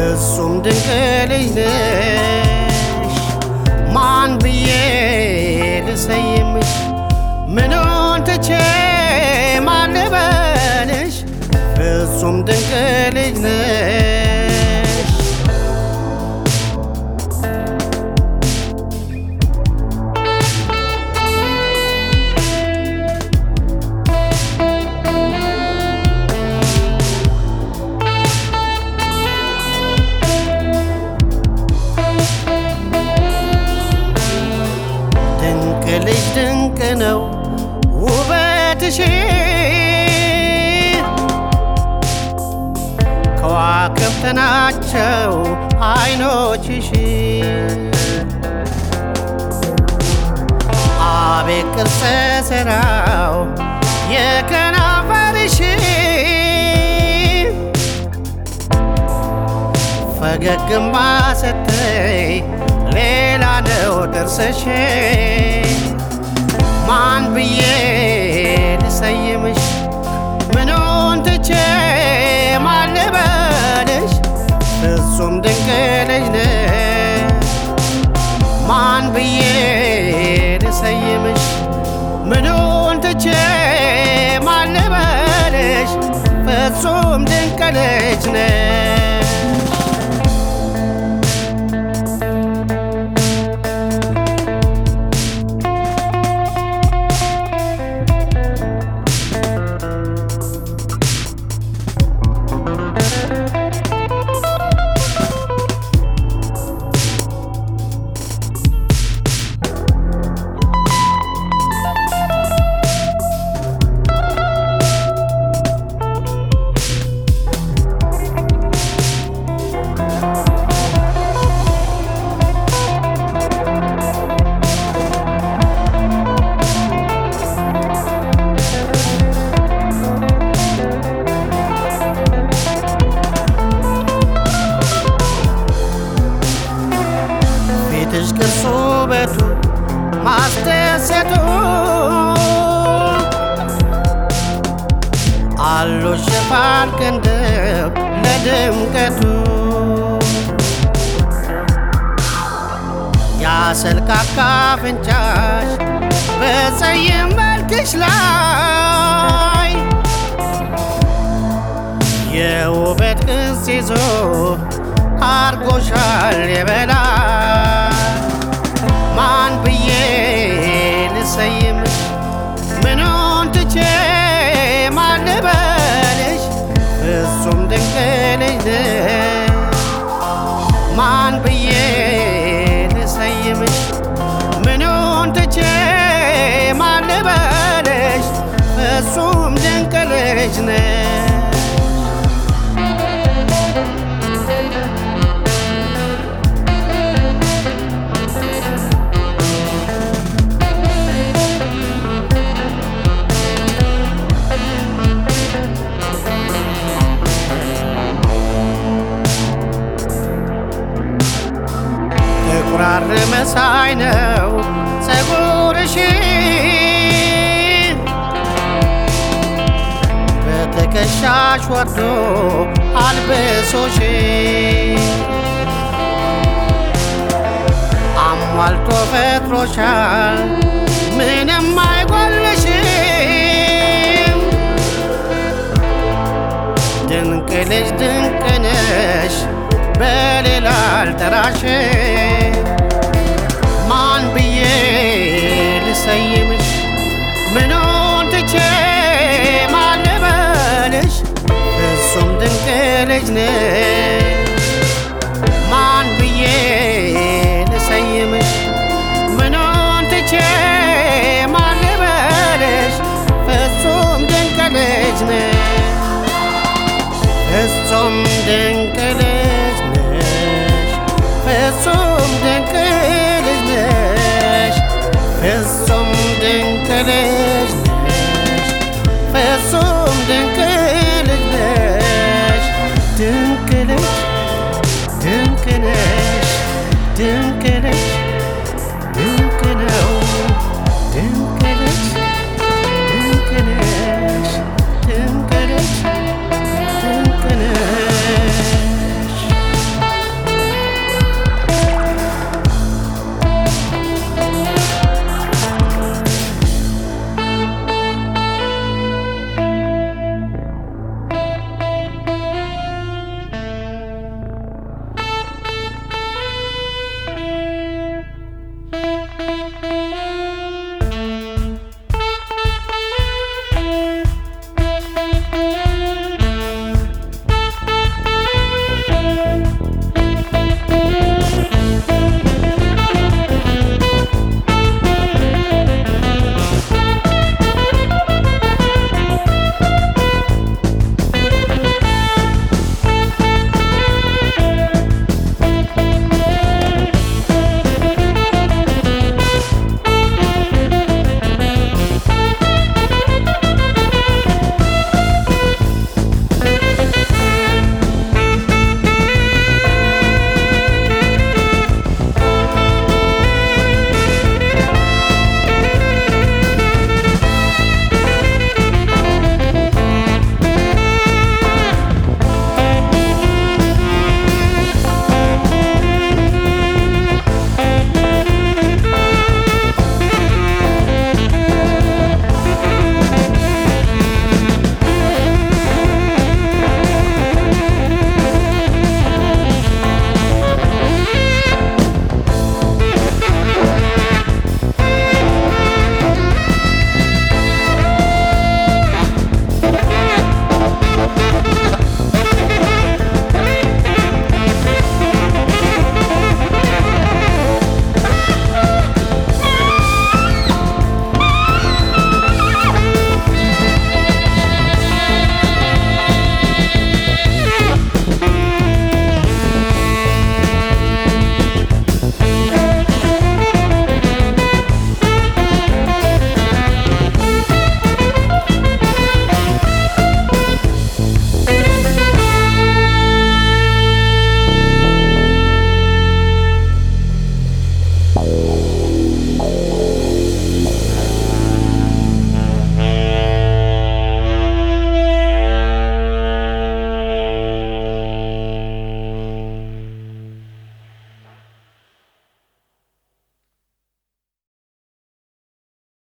ፍጹም ድንቅ ልጅ ነሽ ማን ብዬ ልሰይምሽ ምኑን ትቼ ማን ልበልሽ ፍጹም ድንቅ ልጅ ነሽ ልጅ ድንቅ ነው ውበትሽ ከዋክብት ናቸው አይኖችሽ አቤት ቅርጸ ሥራው የከናፈርሽ ፈገግማ ስትይ ሌላ ነው ጥርስሽ ማን ብዬ ልሰይምሽ ምኑን ትቼ ማን ልበልሽ ፍጹም ድንቅ ልጅ ነሽ ማን ብዬ ልሰይምሽ ምኑን ትቼ ማን ልበልሽ ፍጹም ድንቅ ልጅ ነሽ ፊትሽ ቅርጹ ውበቱ ማስደሰቱ አሉሽ ሽፋን ቅንድብ ለድምቀቱ ያሰልካካ አፍንጫሽ በፀይም መልክሽ ላይ የውበት ቅርጽ ይዞ አርጎሻል የበላይ ማን ብዬ ልሰይምሽ ምኑን ትቼ ማን ልበልሽ ፍጹም ድንቅ ልጅ ነሽ ማን ብዬ ልሰይምሽ ምኑን ትቼ ማን ልበልሽ ፍጹም ድንቅ ልጅ ነሽ ቁራር መሳይ ነው ፀጉርሽ በትከሻሽ ወርዶ አልብሶሽ አሟልቶ ፈጥሮሻል ምንም አይጎልሽም ድንቅ ልጅ ድንቅ ነሽ በሌላ አልጠራሽ ማን ብዬ ልሰይምሽ ምኑን ትቼ ማን ልበልሽ ፍጹም ድንቅ ልጅ ነሽ ማን ብዬ ልሰይምሽ ምኑን ትቼ ማን ልበልሽ ፍጹም ድንቅ ልጅ ነሽ ፍጹም ድንቅ